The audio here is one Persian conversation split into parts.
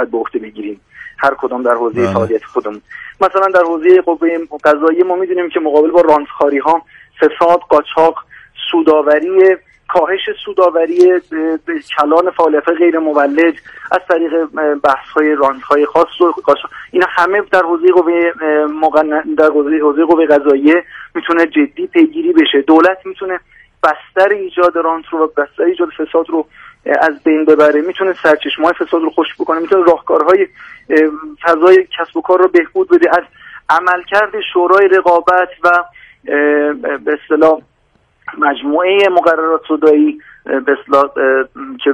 باید به عهده بگیریم، هر کدام در حوزه فعالیت خودمون. مثلا در حوزه قوه قضاییه ما میدونیم که مقابل با رانتخاری ها، فساد، قاچاق، سوداوری، کاهش سوداوری، کلان فعالیت غیر مولد از طریق بحث های رانت های خاص و اینا همه در حوزه قوه قضاییه میتونه جدی پیگیری بشه. دولت میتونه بستر ایجاد رانت رو و بستر ایجاد فساد رو از بین ببره، میتونه سرچشمه‌های فساد رو خشک بکنه، میتونه راهکارهای فضای کسب و کار رو بهبود بده. از عملکرد شورای رقابت و به اصطلاح مجموعه مقررات صدایی به اصطلاح که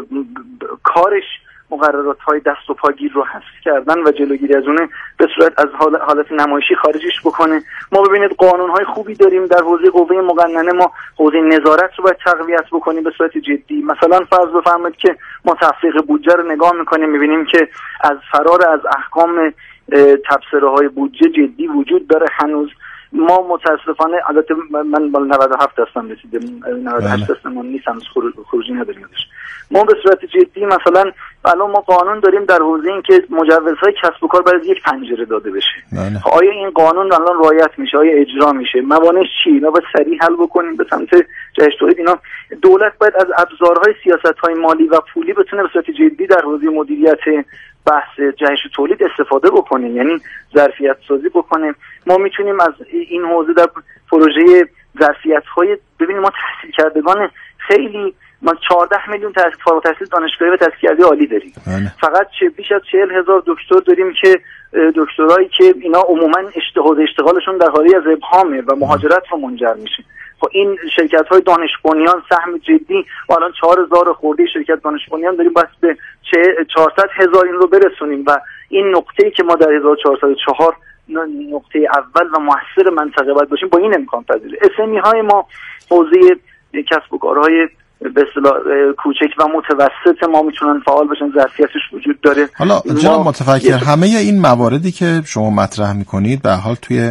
کارش مقررات‌های دست و پاگیر رو حذف کردن و جلوگیری از اون به صورت از حالت نمایشی خارجش بکنه. ما ببینید قانون‌های خوبی داریم در حوزه قوه مقننه، ما حوزه نظارت رو باید تقویت بکنیم به صورت جدی. مثلا فرض بفرمایید که ما تفریق بودجه رو نگاه می‌کنیم، می‌بینیم که از فرار از احکام تبصره‌های بودجه جدی وجود داره هنوز. ما متاسفانه البته من بالا 97 هستم رسیدم 98 هستم من نیستم خروجی نداریم ازش. ما به صورت جدی مثلا الان ما قانون داریم در حوزه این که مجوزهای کسب و کار باید یک پنجره داده بشه. آیا این قانون الان رعایت میشه؟ آیا اجرا میشه؟ موانعش چی؟ اینا باید سریع حل بکنیم به سمت جهش تولید. اینا دولت باید از ابزارهای سیاست‌های مالی و پولی بتونه به صورت جدی در حوزه مدیریت بحث جهش تولید استفاده بکنیم، یعنی ظرفیت سازی بکنیم. ما میتونیم از این حوزه در پروژه ظرفیت‌های ببینیم ما تحصیل کردگان خیلی ما 14 میلیون فارغ التحصیل دانشگاهی و تحصیل عالی داریم. فقط بیش از 40,000 دکتر داریم که دکترایی که اینا عموما اشتغالشون در حالی از ابهامه و مهاجرت رو منجر میشه. خب این شرکت‌های دانش بنیان سهم جدی و الان 4,000 خورده شرکت دانش بنیان داریم، بس به 400,000 این رو برسونیم و این نقطه‌ای که ما در 1404 نقطه اول و موثر منطقه باید باشیم با این امکان پذیره. اسمی های ما حوزه کسب و کارهای به اصطلاح کوچک و متوسط ما میتونن فعال باشن، ظرفیتش وجود داره. حالا جناب متفکر همه این مواردی که شما مطرح میکنید به حال توی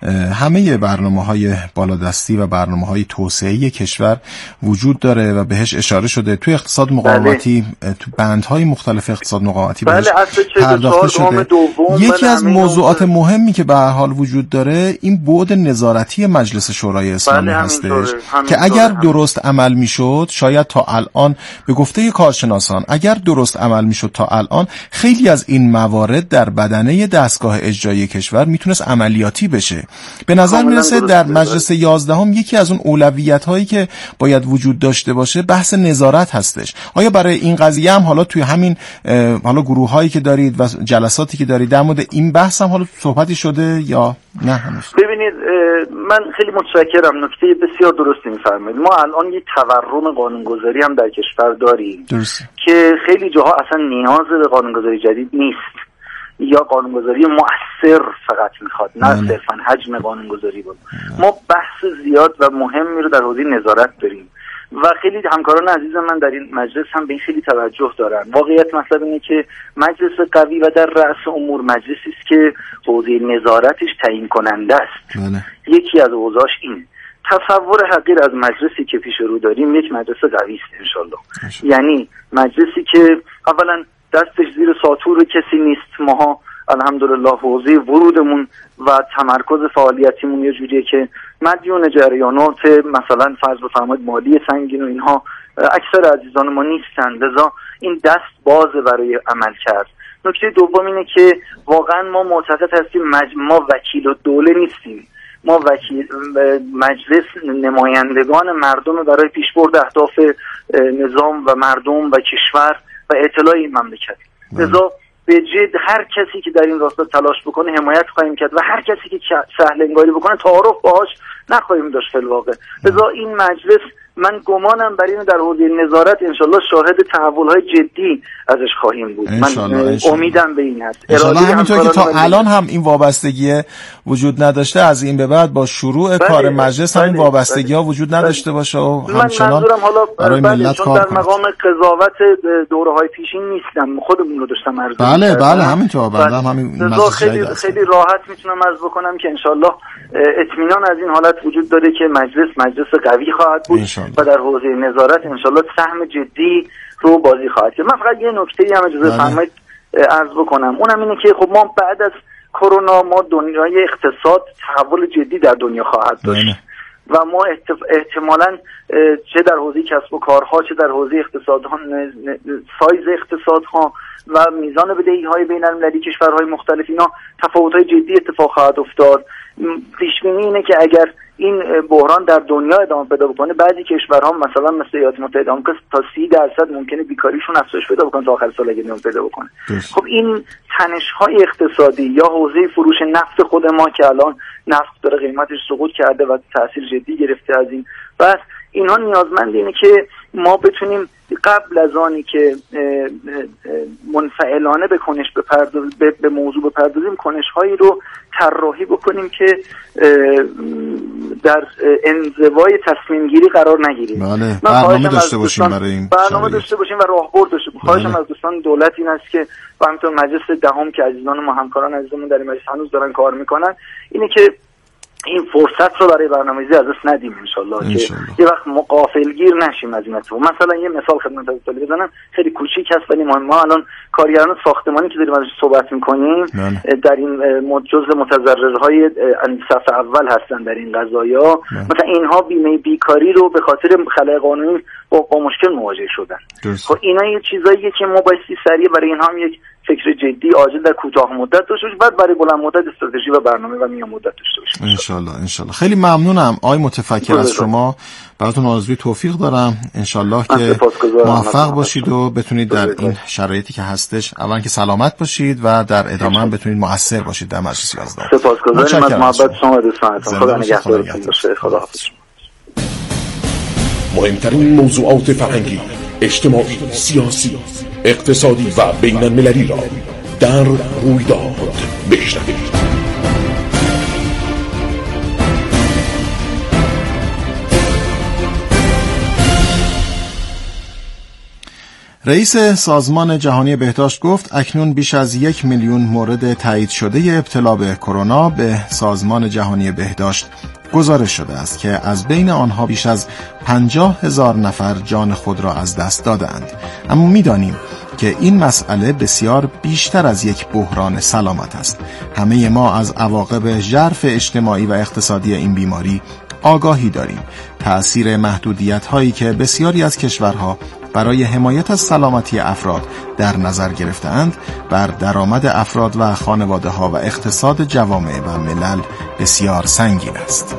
همه برنامه‌های بالادستی و برنامه‌های توسعه‌ای کشور وجود داره و بهش اشاره شده. توی اقتصاد مقاومتی تو بندهای مختلف اقتصاد مقاومتی بهش پرداخته شده. یکی از موضوعات مهمی که به هر حال وجود داره این بعد نظارتی مجلس شورای اسلامی هستش که اگر درست عمل میشد شاید تا الان به گفته کارشناسان اگر درست عمل میشد تا الان خیلی از این موارد در بدنه دستگاه اجرایی کشور میتونست عملیاتی بشه. به نظر میرسه در مجلس 11 یکی از اون اولویت هایی که باید وجود داشته باشه بحث نظارت هستش. آیا برای این قضیه هم حالا توی همین حالا گروه هایی که دارید و جلساتی که دارید در مورد این بحث هم حالا صحبتی شده یا نه هنوز؟ ببینید من خیلی متشکرم، نکته بسیار درستی میفرمایید. ما الان یک تورم قانونگذاری هم در کشور داریم که خیلی جاها اصلا نیاز به قانونگذاری جدید نیست یا قانونگذاری مؤثر فقط میخواد، نه صرفا حجم قانونگذاری بود. ما بحث زیاد و مهمی رو در حوزه نظارت داریم و خیلی همکاران عزیز من در این مجلس هم به این خیلی توجه دارن. واقعیت مطلب اینه که مجلس قوی و در رأس امور مجلسی است که حوزه نظارتش تعیین کننده است. یکی از اوضاعش این تصور حقیر از مجلسی که پیش رو داریم یک مجلس قوی است انشالله. یعنی مجلسی که اولا دستش زیر ساطور کسی نیست. ماها الحمدلله حوزه ورودمون و تمرکز فعالیتیمون یه جوریه که مدیون جریانات مثلا فرض بفرمایید مالی سنگین و اینها اکثر عزیزان ما نیستن، لذا این دست بازه برای عمل کرد. نکته دوم اینه که واقعا ما معتقد هستیم ما وکیل الدوله نیستیم. ما مجلس نمایندگان مردم برای پیشبرد اهداف نظام و مردم و کشور و اطلاع این مملکت. لذا به جد هر کسی که در این راستا تلاش بکنه حمایت خواهیم کرد و هر کسی که سهل انگاری بکنه تعارف باهاش نخواهیم داشت فی الواقع. لذا این مجلس من گمانم بر این در حوزه نظارت انشالله شاهد تحول‌های جدی ازش خواهیم بود. من امیدم به این هست. انشالله همینطور که تا الان هم این وابستگی وجود نداشته از این به بعد با شروع کار مجلس هم این وابستگی ها وجود نداشته باشه و همچنان برای ملت کار در مقام قضاوت دوره‌های پیشین نیستم، خودمون رو داشتم عرض بله همینطور بنده همین خیلی راحت میتونم عرض بکنم که انشالله اطمینان از این حالت وجود داره که مجلس قوی خواهد بود و در حوزه نظارت انشالله سهم جدی رو بازی خواهد کرد. من فقط یه نکته‌ای هم اجازه فرمایید عرض بکنم، اونم اینه که خب ما بعد از کرونا ما دنیای اقتصاد تحول جدی در دنیا خواهد داشت و ما احتمالاً چه در حوزه کسب و کارها، چه در حوزه اقتصادها، سایز اقتصادها و میزان بدهی‌های بین‌المللی کشورهای مختلف، اینا تفاوت‌های جدی اتفاق خواهد افتاد. پیش‌بینی اینه که اگر این بحران در دنیا ادامه پیدا بکنه، بعضی کشورها مثلا مثل ایالات متحده آمریکا تا 30% ممکنه بیکاریشون افزایش پیدا بکنه تا آخر سال اگه ادامه پیدا بکنه. خب این تنش‌های اقتصادی یا حوزه فروش نفت خود ما که الان نفت داره قیمتش سقوط کرده و تاثیر جدی گرفته از این، بس اینها نیازمند اینه که ما بتونیم قبل از آنی که منفعلانه به کنش به موضوع بپردازیم، کنش‌هایی رو طراحی بکنیم که در انزوای تصمیم گیری قرار نگیریم. بله. برنامه داشته باشیم برای این برنامه داشته باشیم و راهبرد داشته باشیم. خواهشم از دوستان دولت این است که و همینطور مجلس دهم که عزیزان ما همکاران عزیزمون در این مجلس هنوز دارن کار میکنن، اینه که این فرصت رو برای برنامه‌ریزی از دست ندیم انشالله که یه وقت ما غافلگیر نشیم از این اتفاق. مثلا یه مثال خدمتتون بزنم خیلی کوچیک هست ولی مهم. ما الان کارگران ساختمانی که داریم ازش صحبت می‌کنیم در این جزء متضررهای صف اول هستن در این قضایا. مثلا اینها بیمه بیکاری رو به خاطر خلأ قانونی با مشکل مواجه شدن. خب اینا یه چیزاییه که ما بایستی سریع برای اینها هم یک فکر جدی عاجل در کوتاه مدت داشته باشیم، بعد برای بلند مدت استراتژی و برنامه و میان مدت داشته باشیم. انشالله. خیلی ممنونم آقای متفکر از شما. براتون آرزوی توفیق دارم. انشالله که موفق باشید و بتونید در این شرایطی که هستش اولا که سلامت باشید و در ادامه هم بتونید مؤثر باشید در مجلس 11. سپاسگزارم از محبت شما و دوستانتون. خدا نگهدارتون باشه. خداحافظ. مهمترین موضوعات فرهنگی، اجتماعی، سیاسی، اقتصادی و بین المللی را در رویداد بشنوید. رئیس سازمان جهانی بهداشت گفت اکنون بیش از 1 میلیون مورد تایید شده ابتلا به کرونا به سازمان جهانی بهداشت گزارش شده است که از بین آنها بیش از 50,000 نفر جان خود را از دست دادند. اما می‌دانیم که این مسئله بسیار بیشتر از یک بحران سلامت است. همه ما از عواقب ژرف اجتماعی و اقتصادی این بیماری آگاهی داریم. تأثیر محدودیت‌هایی که بسیاری از کشورها برای حمایت از سلامتی افراد در نظر گرفته‌اند بر درآمد افراد و خانواده‌ها و اقتصاد جوامع و ملل بسیار سنگین است.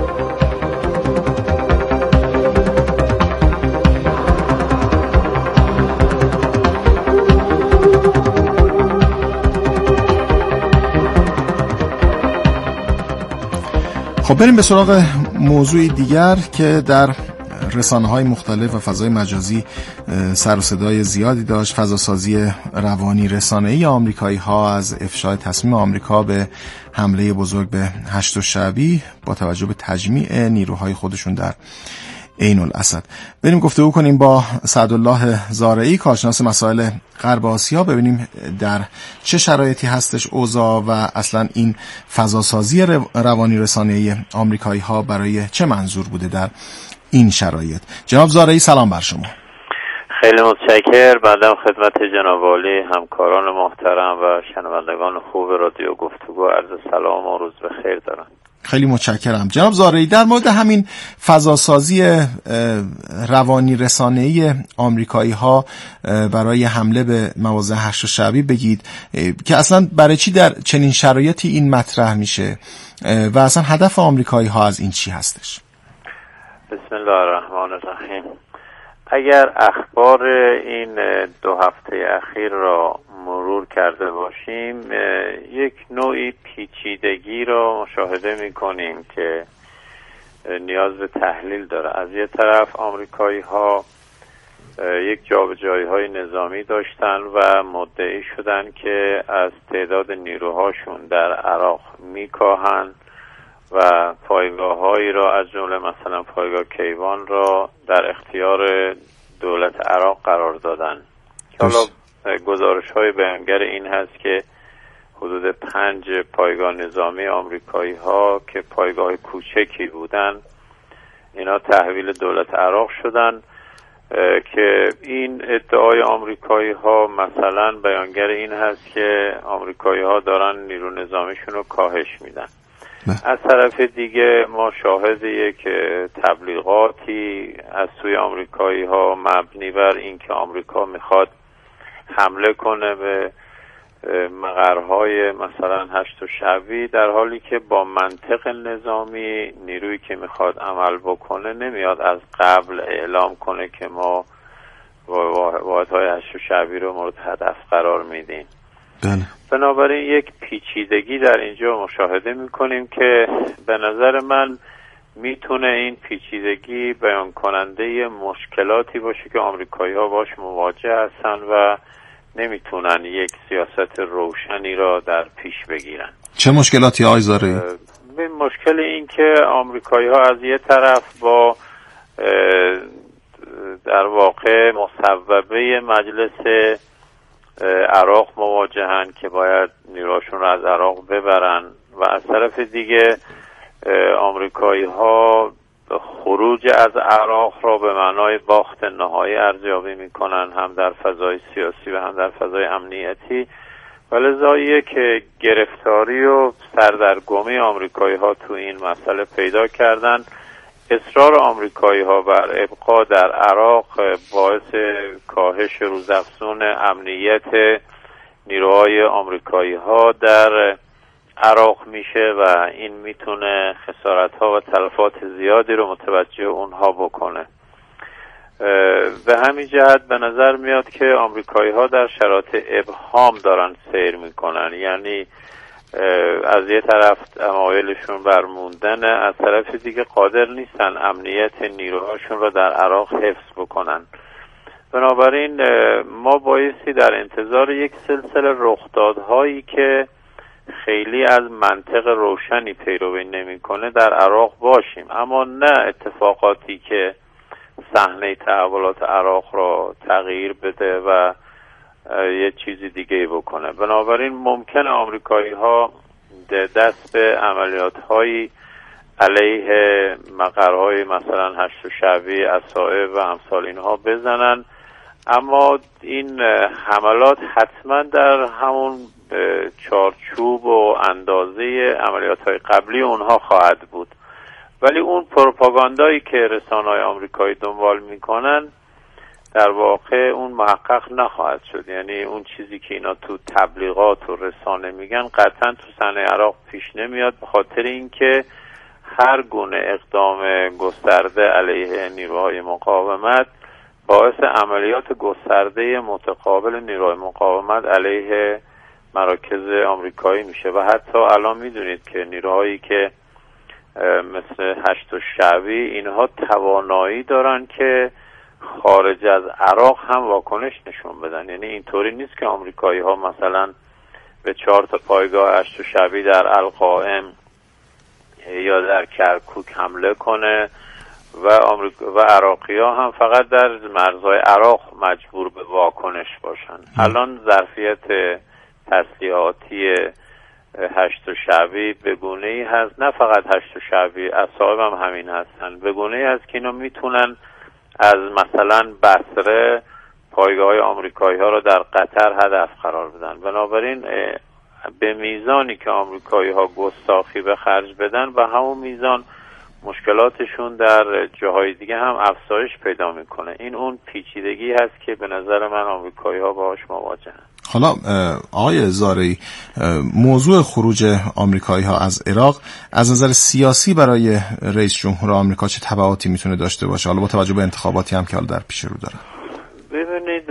خب بریم به سراغ موضوعی دیگر که در رسانه‌های مختلف و فضای مجازی سر و صدای زیادی داشت. فضاسازی روانی رسانه‌ای آمریکایی‌ها از افشای تصمیم آمریکا به حمله بزرگ به هشت شعبی با توجه به تجمیع نیروهای خودشون در عین الاسد. بریم گفتگو کنیم با سعدالله زارعی، کارشناس مسائل غرب آسیا، ببینیم در چه شرایطی هستش اوضاع و اصلا این فضاسازی روانی رسانه‌ای آمریکایی‌ها برای چه منظور بوده در این شرایط. جناب زارعی سلام بر شما. خیلی متشکرم. بعدم خدمت جناب عالی، همکاران محترم و شنوندگان خوب رادیو گفتگو عرض سلام و روز بخیر دارم. خیلی متشکرم. جناب زارعی در مورد همین فضاسازی روانی رسانه‌ای آمریکایی‌ها برای حمله به مواضع هشت شعبی بگید که اصلا برای چی در چنین شرایطی این مطرح میشه و اصلا هدف آمریکایی‌ها از این چی هستش؟ بسم الله الرحمن الرحیم. اگر اخبار این 2 هفته اخیر را مرور کرده باشیم، یک نوعی پیچیدگی را مشاهده می‌کنیم که نیاز به تحلیل داره. از یک طرف آمریکایی‌ها یک جابجایی‌های نظامی داشتن و مدعی شدن که از تعداد نیروهاشون در عراق می‌کاهند و پایگاه‌هایی را از جمله مثلا پایگاه کیوان را در اختیار دولت عراق قرار دادن. حالا گزارش‌های بیانگر این هست که حدود 5 پایگاه نظامی آمریکایی‌ها که پایگاه کوچکی بودن، اینا تحویل دولت عراق شدن. که این ادعای آمریکایی ها مثلا بیانگر این هست که آمریکایی ها دارن نیرو نظامیشون رو کاهش میدن. از طرف دیگه ما شاهد یک تبلیغاتی از سوی آمریکایی ها مبنی بر اینکه آمریکا میخواد حمله کنه به مقرهای مثلا هشت و شعبی، در حالی که با منطق نظامی نیرویی که میخواد عمل بکنه نمیاد از قبل اعلام کنه که ما واحدهای هشت و شعبی رو مورد هدف قرار میدیم. بنابراین یک پیچیدگی در اینجا مشاهده میکنیم که به نظر من میتونه این پیچیدگی بیان کننده مشکلاتی باشه که آمریکایی ها باش مواجه هستن و نمیتونن یک سیاست روشنی را در پیش بگیرن. چه مشکلاتی آقای زارعی؟ مشکل این که آمریکایی ها از یه طرف با در واقع مصوبه مجلس عراق مواجهن که باید نیروهاشون رو از عراق ببرن و از طرف دیگه آمریکایی ها خروج از عراق را به معنای باخت نهایی ارزیابی میکنن، هم در فضای سیاسی و هم در فضای امنیتی، و لذا یک گرفتاری و سردرگمی آمریکایی ها تو این مسئله پیدا کردن. اصرار آمریکایی ها بر ابقا در عراق باعث کاهش روزافزون امنیت نیروهای آمریکایی ها در عراق میشه و این میتونه خسارت ها و تلفات زیادی رو متوجه اونها بکنه. به همین جهت به نظر میاد که آمریکایی ها در شرایط ابهام دارن سیر میکنن، یعنی از یه طرف امایلشون برموندن، از طرف دیگه قادر نیستن امنیت نیروهاشون رو در عراق حفظ بکنن. بنابراین ما بایستی در انتظار یک سلسله رخدادهایی که خیلی از منطق روشنی پیروی نمیکنه در عراق باشیم، اما نه اتفاقاتی که صحنه تحولات عراق را تغییر بده و یه چیزی دیگه بکنه. بنابراین ممکنه آمریکایی ها دست به عملیات هایی علیه مقرهای مثلا هشت و شعبی، اصائب و امثال اینها بزنن، اما این حملات حتما در همون چارچوب و اندازه عملیات های قبلی اونها خواهد بود. ولی اون پروپاگاندایی که رسانه‌های آمریکایی دنبال میکنن در واقع اون محقق نخواهد شد. یعنی اون چیزی که اینا تو تبلیغات و رسانه میگن قطعا تو صحنه عراق پیش نمیاد، به خاطر اینکه هر گونه اقدام گسترده علیه نیروهای مقاومت باعث عملیات گسترده متقابل نیروهای مقاومت علیه مراکز آمریکایی میشه و حتی الان میدونید که نیروهایی که مثل هشت و شعبی اینها توانایی دارن که خارج از عراق هم واکنش نشون بدن. یعنی اینطوری نیست که آمریکایی ها مثلا به 4 پایگاه هشت و شعبی در القائم یا در کرکوک حمله کنه و عراقی ها هم فقط در مرزهای عراق مجبور به واکنش باشن. الان ظرفیت تسلیحاتی هشت و شعبی به گونه‌ای هست، نه فقط هشت و شعبی، اصحاب هم همین هستن، به گونه‌ای هست که اینا میتونن از مثلا بصره پایگاه آمریکایی ها را در قطر هدف قرار بدن. بنابراین به میزانی که آمریکایی ها گستاخی به خرج بدن به همون میزان مشکلاتشون در جاهای دیگه هم افزایش پیدا میکنه. این اون پیچیدگی هست که به نظر من آمریکایی ها باهاش مواجهن. حالا آقای زارعی، موضوع خروج آمریکایی ها از عراق از نظر سیاسی برای رئیس جمهور آمریکا چه تبعاتی میتونه داشته باشه، حالا با توجه به انتخاباتی هم که حالا در پیش رو داره؟ ببینید،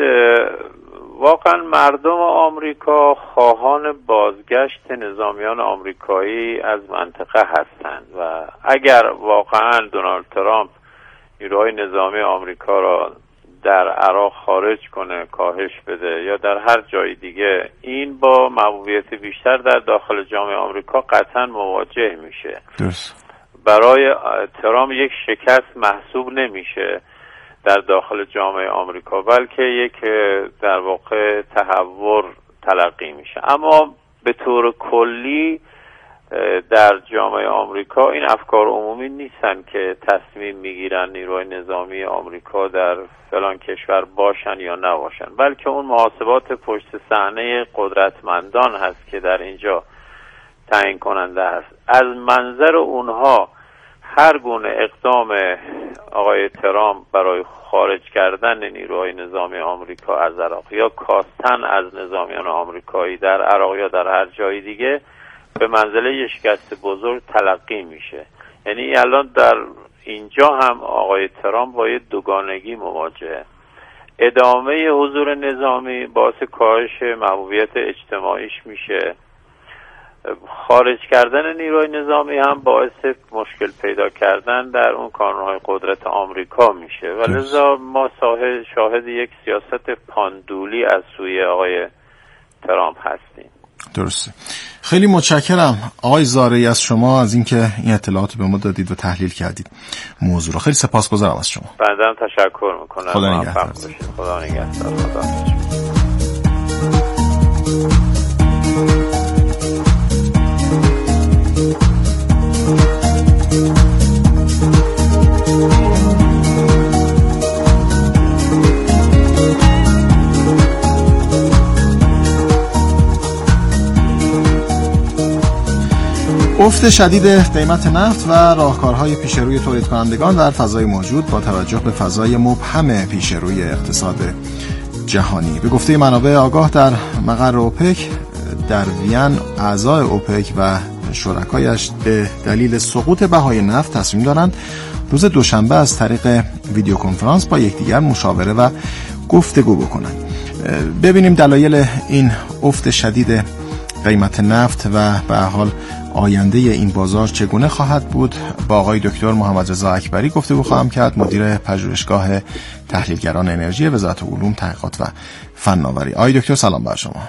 واقعا مردم آمریکا خواهان بازگشت نظامیان آمریکایی از منطقه هستند و اگر واقعا دونالد ترامپ نیروهای نظامی آمریکا را در عراق خارج کنه، کاهش بده یا در هر جای دیگه، این با محبوبیت بیشتر در داخل جامعه آمریکا قطعا مواجه میشه. درست. برای ترامپ یک شکست محسوب نمیشه در داخل جامعه آمریکا، بلکه یک در واقع تحور تلقی میشه. اما به طور کلی در جامعه آمریکا این افکار عمومی نیستن که تصمیم میگیرن نیروهای نظامی آمریکا در فلان کشور باشن یا نباشن، بلکه اون محاسبات پشت صحنه قدرتمندان هست که در اینجا تعیین کننده است. از منظر اونها هر گونه اقدام آقای ترامپ برای خارج کردن نیروهای نظامی آمریکا از عراق یا کاستن از نظامیان آمریکایی در عراق یا در هر جای دیگه به منزله یک شکست بزرگ تلقی میشه. یعنی الان در اینجا هم آقای ترامپ با یه دوگانگی مواجهه. ادامه حضور نظامی باعث کاهش محبوبیت اجتماعیش میشه، خارج کردن نیروی نظامی هم باعث مشکل پیدا کردن در اون کانونهای قدرت آمریکا میشه و لذا ما شاهد یک سیاست پاندولی از سوی آقای ترامپ هستیم. درسته. خیلی متشکرم آقای زارعی از شما از اینکه این اطلاعات به ما دادید و تحلیل کردید موضوع رو. خیلی سپاسگزارم از شما. بنده تشکر میکنم. خدا نگهدار. خدا نگهدار. خدا. افت شدید قیمت نفت و راهکارهای پیشروی تولید کنندگان در فضای موجود با توجه به فضای مبهم پیشروی اقتصاد جهانی. به گفته منابع آگاه در مقر اوپک در وین، اعضای اوپک و شرکایش به دلیل سقوط بهای نفت تصمیم دارند روز دوشنبه از طریق ویدیو کنفرانس با یکدیگر مشاوره و گفتگو بکنند. ببینیم دلایل این افت شدید قیمت نفت و به حال آینده این بازار چگونه خواهد بود. با آقای دکتر محمد رضا اکبری گفتگو خواهم کرد، مدیر پژوهشگاه تحلیلگران انرژی وزارت علوم تحقیقات و فناوری. آقای دکتر سلام بر شما.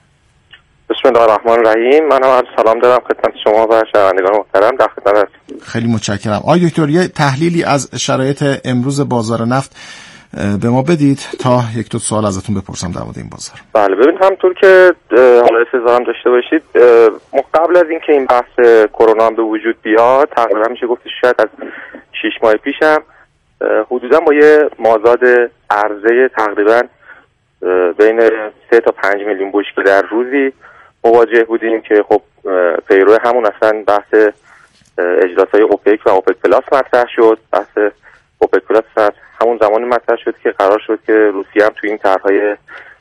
بسم الله الرحمن الرحیم. منم عرض سلام دارم خدمت شما و شنوندگان محترم. در خدمت هستم. خیلی متشکرم. آقای دکتر یه تحلیلی از شرایط امروز بازار نفت به ما بدید تا یک دو سوال ازتون بپرسم در مورد این بازار. بله ببینید، همونطور که حالا استظهار هم داشته باشید، قبل از اینکه این بحث کرونا هم به وجود بیاد تقریبا میشه گفت شاید از 6 ماه پیشم حدودا با یه مازاد عرضه تقریبا بین 3 تا 5 میلیون بشکه در روزی مواجه بودیم که خب پیرو همون اصلا بحث اجلاس‌های اوپک و اوپک پلاس مطرح شد. بحث اوپک پلاس همون زمان مطرح شد که قرار شد که روسیه هم توی این طرح‌های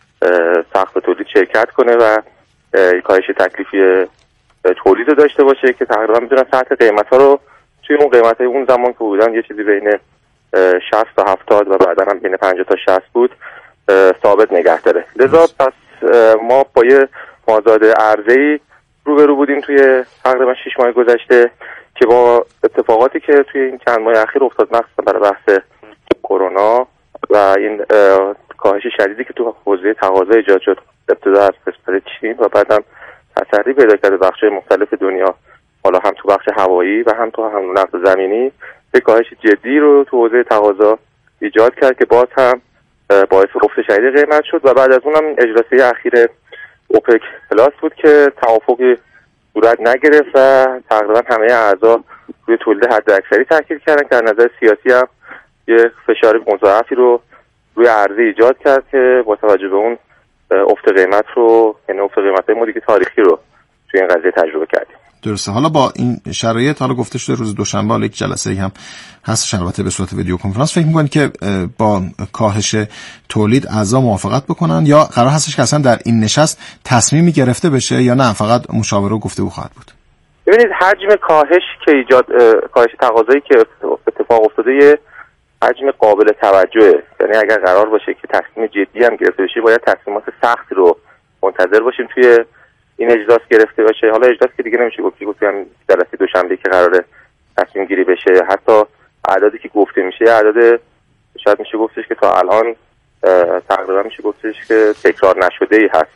سقف تولید شرکت کنه و کاهش تکلیفی تولید رو داشته باشه که تقریبا میتونن سطح قیمت‌ها رو توی اون قیمت‌های اون زمان که بودن یه چیزی بین 60 تا 70 و بعدا هم بین 50 تا 60 بود ثابت نگه داره. لذا پس ما با یه مازاد عرضه‌ای روبرو بودیم توی تقریبا 6 ماه گذشته که با اتفاقاتی که توی این چند ماه اخیر افتاد، مخصوصا برای بحث کرونا و این کاهش شدیدی که تو حوزه تقاضا ایجاد شد، ابتدا از قسمت چین و بعدم تسری پیدا کرده بخش‌های مختلف دنیا، حالا هم تو بخش هوایی و هم تو حمل و نقل زمینی، به کاهش جدی رو تو حوزه تقاضا ایجاد کرد که باز هم باعث افت شدید قیمت شد. و بعد از اون هم اجلاس اخیر اوپک پلاس بود که توافقی صورت نگرفت و تقریبا همه اعضا روی تولید حداکثری تاکید کردن که از نظر سیاسی هم یه فشار مضاعفی رو روی عرضه ایجاد کرد که با توجه به اون افت قیمت رو، یعنی افت قیمت‌های ما دیگه تاریخی رو توی این قضیه تجربه کردیم. درسته. حالا با این شرایط، حالا گفته شده روز دوشنبه یک جلسه هم هست البته به صورت ویدیو کنفرانس، فکر می‌کنید که با کاهش تولید اعضا موافقت بکنن یا قرار هستش که اصلا در این نشست تصمیمی گرفته بشه یا نه فقط مشاوره و گفتگو خواهد بود؟ ببینید، حجم کاهش که کاهش تقاضایی که اتفاق افتاده یه حجم قابل توجهه. یعنی اگر قرار باشه که تصمیم جدی هم گرفته بشه باید تصمیمات سخت رو منتظر باشیم توی این اجلاس گرفته باشه. حالا اجلاس که دیگه نمیشه گفت هم جلسه دوشنبه که قراره تصمیم گیری بشه، حتی اعدادی که گفته میشه اعداد شاید میشه گفتش که تا الان تقریبا میشه گفتش که تکرار نشده ای هست.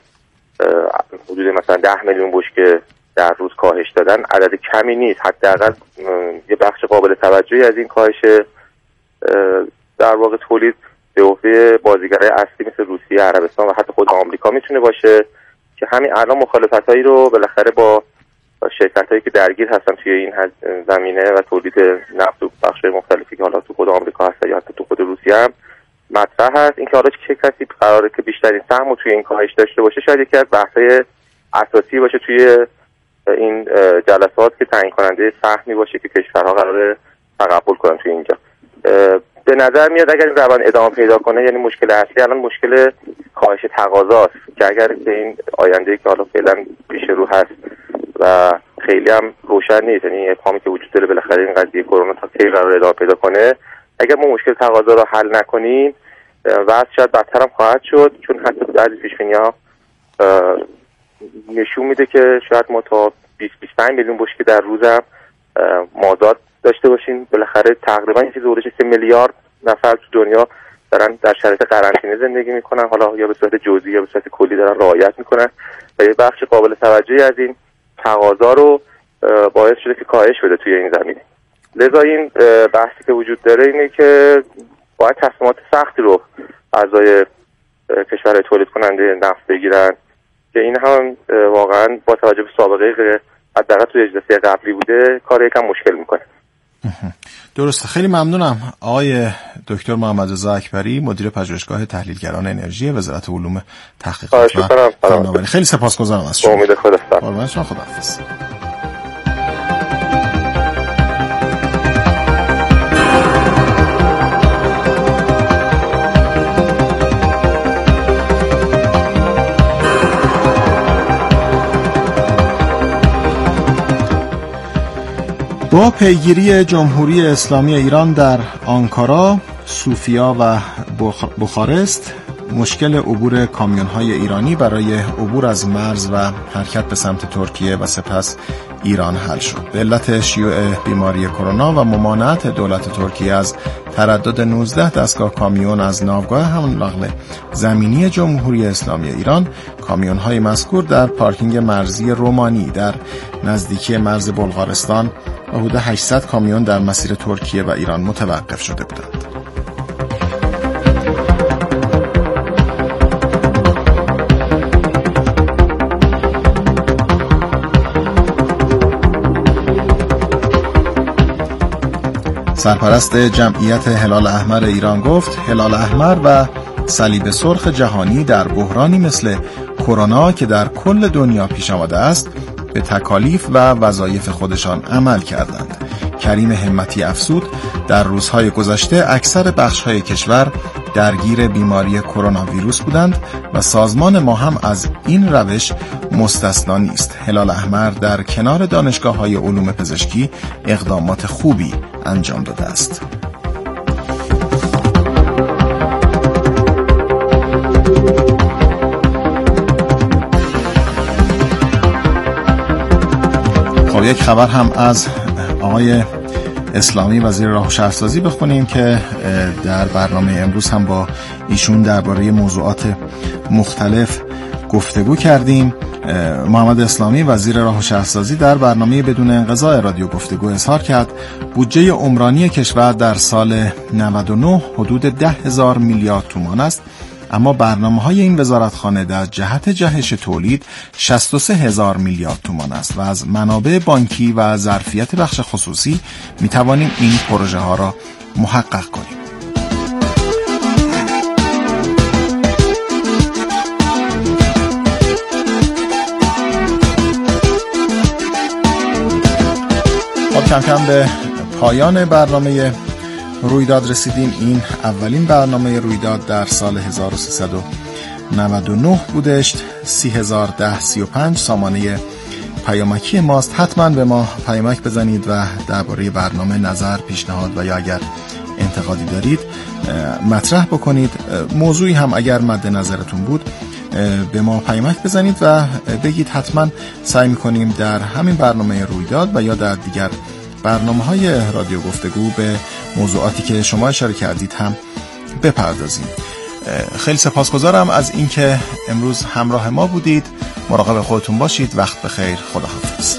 حدود مثلا 10 میلیون بشکه در روز کاهش دادن عدد کمی نیست. حداقل یه بخش قابل توجهی از این کاهش در واقع تولید به عهده بازیگرای اصلی مثل روسیه، عربستان و حتی خود آمریکا میتونه باشه که همین الان مخالفتایی رو بالاخره با شرکت‌هایی که درگیر هستن توی این زمینه و تولید نفت و بخش‌های مختلفی که حالا تو خود آمریکا هست یا حتی تو خود روسیه هم مطرح هست. اینکه حالا چه کسی قراره که بیشترین سهم رو توی این کاهش داشته باشه شاید یکی از بحث‌های اساسی باشه توی این جلسات که تعیین کننده سهمی باشه که کشورها قراره تقبل کنن توی اینجا. به نظر میاد اگر این روند ادامه پیدا کنه، یعنی مشکل اصلی الان مشکل کاهش تقاضاست که اگر به این آینده که حالا فعلا پیش رو هست و خیلی هم روشن نیست، یعنی ابهامی که وجود داره بالاخره این قضیه کرونا تا کی قرار ادامه پیدا کنه، اگر ما مشکل تقاضا رو حل نکنیم وضع شاید بدتر هم خواهد شد، چون حتی بعضی پیش‌بینی‌ها نشون میده که شاید ما تا 20-25 میلیون بشکه در روز هم مازاد داشته باشیم. بالاخره تقریبا یه چیز حدود 3 میلیارد نفر تو دنیا دارن در شرایط قرنطینه زندگی میکنن، حالا یا به صورت جزئی یا به صورت کلی دارن رعایت میکنن و یه بخش قابل توجهی از این تقاضا رو باعث شده که کاهش بده توی این زمینه. لذا این بحثی که وجود داره اینه که باید تصمیمات سختی رو اعضای کشورهای تولید کننده نفت بگیرن که این هم واقعا با توجه به سابقه حداقل توی اجلسه قبلی بوده کار یکم مشکل میکنه. درسته، خیلی ممنونم آقای دکتر محمد رضا اکبری، مدیر پژوهشگاه تحلیلگران انرژی وزارت علوم تحقیقات و فناوری. خیلی سپاسگزارم از شما. امید خدا. قربان شما، خداحافظ. با پیگیری جمهوری اسلامی ایران در آنکارا، سوفیا و بخارست، مشکل عبور کامیون‌های ایرانی برای عبور از مرز و حرکت به سمت ترکیه و سپس ایران حل شد. به علت شیوع بیماری کرونا و ممانعت دولت ترکیه از تردد 19 دستگاه کامیون از ناوگاه حمل و نقل زمینی جمهوری اسلامی ایران، کامیون‌های مذکور در پارکینگ مرزی رومانی در نزدیکی مرز بلغارستان و حدود 800 کامیون در مسیر ترکیه و ایران متوقف شده بودند. سرپرست جمعیت هلال احمر ایران گفت هلال احمر و صلیب سرخ جهانی در بحرانی مثل کرونا که در کل دنیا پیش آمده است به تکالیف و وظایف خودشان عمل کردند. کریم همتی افزود در روزهای گذشته اکثر بخش‌های کشور درگیر بیماری کرونا ویروس بودند و سازمان ما هم از این روش مستثنا نیست. هلال احمر در کنار دانشگاه‌های علوم پزشکی اقدامات خوبی انجام داده است. خب یک خبر هم از آقای اسلامی وزیر راه و شهرسازی بخونیم که در برنامه امروز هم با ایشون درباره موضوعات مختلف گفتگو کردیم. محمد اسلامی وزیر راه و شهرسازی در برنامه بدون انقطاع رادیو گفتگو اظهار کرد بودجه عمرانی کشور در سال 99 حدود 10,000 میلیارد تومان است، اما برنامه‌های این وزارتخانه در جهت جهش تولید 63,000 میلیارد تومان است و از منابع بانکی و ظرفیت بخش خصوصی می‌توانیم این پروژه ها را محقق کنیم. خب کم کم به پایان برنامه رویداد رسیدیم. این اولین برنامه رویداد در سال 1399 بودش. 301035 سامانه پیامکی ماست. حتما به ما پیامک بزنید و درباره برنامه نظر، پیشنهاد و یا اگر انتقادی دارید مطرح بکنید. موضوعی هم اگر مد نظرتون بود به ما پیامک بزنید و بگید. حتما سعی میکنیم در همین برنامه رویداد و یا در دیگر برنامه‌های رادیو گفتگو به موضوعاتی که شما اشاره کردید هم بپردازیم. خیلی سپاسگزارم از اینکه امروز همراه ما بودید. مراقب خودتون باشید. وقت بخیر. خداحافظ.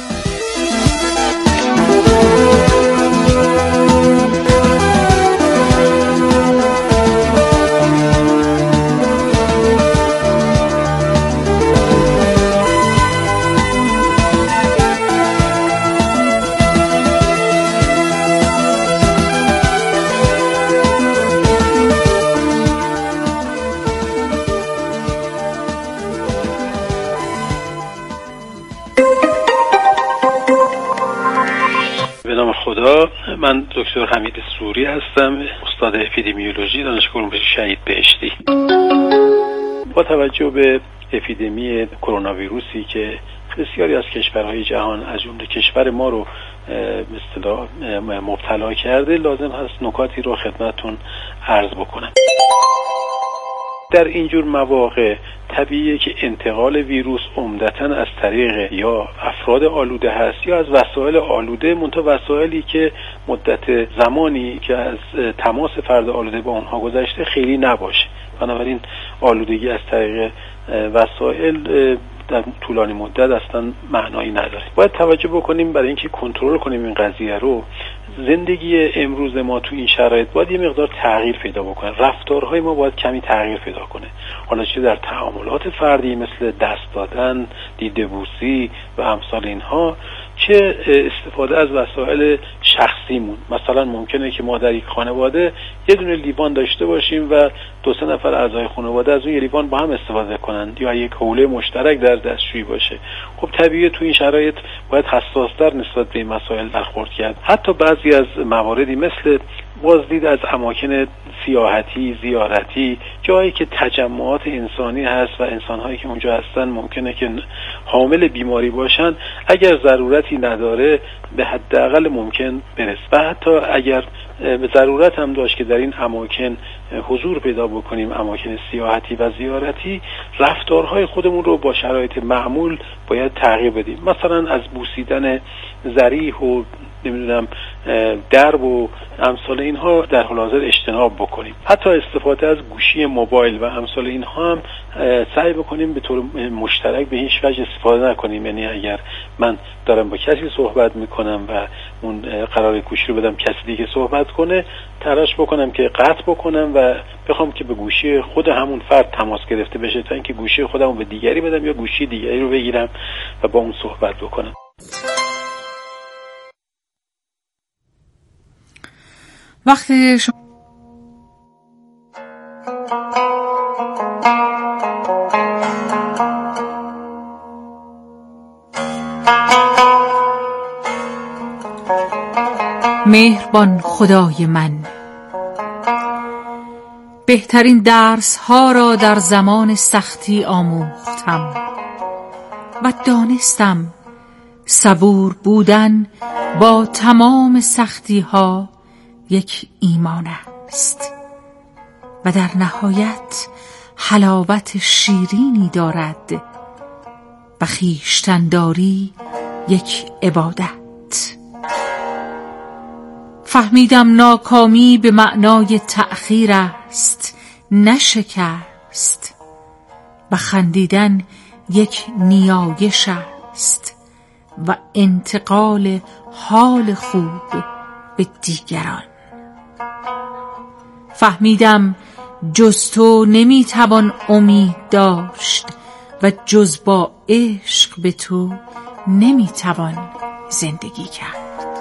نام خدا. من دکتر حمید سوری هستم، استاد اپیدمیولوژی دانشگاه علوم شهید بهشتی. با توجه به اپیدمی کرونا ویروسی که بسیاری از کشورهای جهان از جمله کشور ما رو به اصطلاح مبتلا کرده، لازم هست نکاتی رو خدمتتون عرض بکنم. در اینجور مواقع طبیعیه که انتقال ویروس عمدتاً از طریق یا افراد آلوده هست یا از وسایل آلوده، منتها وسایلی که مدت زمانی که از تماس فرد آلوده با اونها گذشته خیلی نباشه. بنابراین آلودگی از طریق وسایل در طولانی مدت اصلا معنایی نداره. باید توجه بکنیم برای اینکه کنترل کنیم این قضیه رو. زندگی امروز ما تو این شرایط باید یه مقدار تغییر پیدا بکنه. رفتارهای ما باید کمی تغییر پیدا کنه. حالا چه در تعاملات فردی مثل دست دادن، دیده بوسی و امثال اینها، چه استفاده از وسایل شخصیمون. مثلا ممکنه که ما در یک خانواده یه دونه لیوان داشته باشیم و 2-3 نفر اعضای خانواده از اون یه لیوان با هم استفاده کنند، یا یک حوله مشترک در دستشویی باشه. خب طبیعیه تو این شرایط باید حساس‌تر نسبت به این مسائل برخورد کرد. حتی بعضی از مواردی مثل بازدید از اماکن سیاحتی، زیارتی، جایی که تجمعات انسانی هست و انسان‌هایی که اونجا هستن ممکنه که حامل بیماری باشن، اگر ضرورتی نداره به حداقل ممکن برس. و حتی اگر به ضرورت هم داشت که در این اماکن حضور پیدا بکنیم، اماکن سیاحتی و زیارتی، رفتارهای خودمون رو با شرایط معمول باید تغییر بدیم. مثلا از بوسیدن ذریح و نمیدونم درب و امثال اینها در حال حاضر اجتناب بکنیم. حتی استفاده از گوشی موبایل و امثال اینها هم سعی بکنیم به طور مشترک به هیچ وجه استفاده نکنیم. یعنی اگر من دارم با کسی صحبت میکنم و اون قرار گوشی رو بدم کسی دیگه صحبت کنه، تلاش بکنم که قطع بکنم و بخوام که به گوشی خود همون فرد تماس گرفته بشه، تا اینکه گوشی خودمو به دیگری بدم یا گوشی دیگری رو بگیرم و با اون صحبت بکنم. وقتی شما مهربان خدای من، بهترین درس ها را در زمان سختی آموختم و دانستم صبور بودن با تمام سختی ها یک ایمان است و در نهایت حلاوت شیرینی دارد و خویشتن‌داری یک عبادت. فهمیدم ناکامی به معنای تأخیر است، نه شکست، و خندیدن یک نیایش است و انتقال حال خوب به دیگران. فهمیدم جز تو نمیتوان امید داشت و جز با عشق به تو نمیتوان زندگی کرد.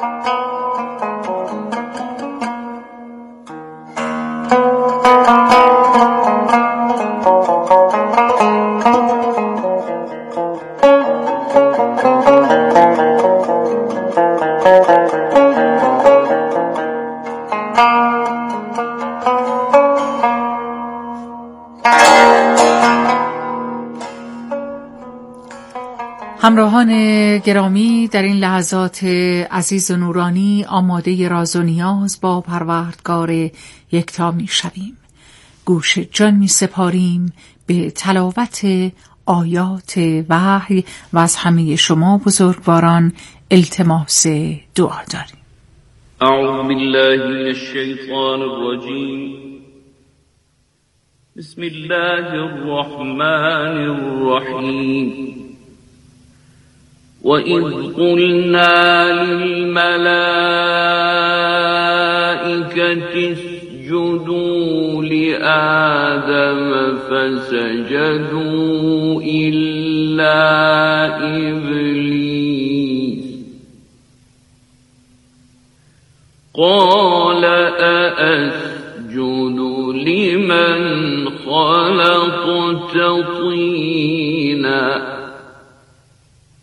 همراهان گرامی، در این لحظات عزیز و نورانی آماده راز و نیاز با پروردگار یکتا می شویم. گوش جان می سپاریم به تلاوت آیات وحی و از همه شما بزرگواران التماس دعا داریم. اعوذ بالله من الشیطان الرجیم. بسم الله الرحمن الرحیم. وَإِذْ قُلْنَا لِلْمَلَائِكَةِ اسْجُدُوا لِآدَمَ فَسَجَدُوا إِلَّا إِبْلِيسَ قَالَ أَأَسْجُدُ لِمَنْ خَلَقْتَ طِينًا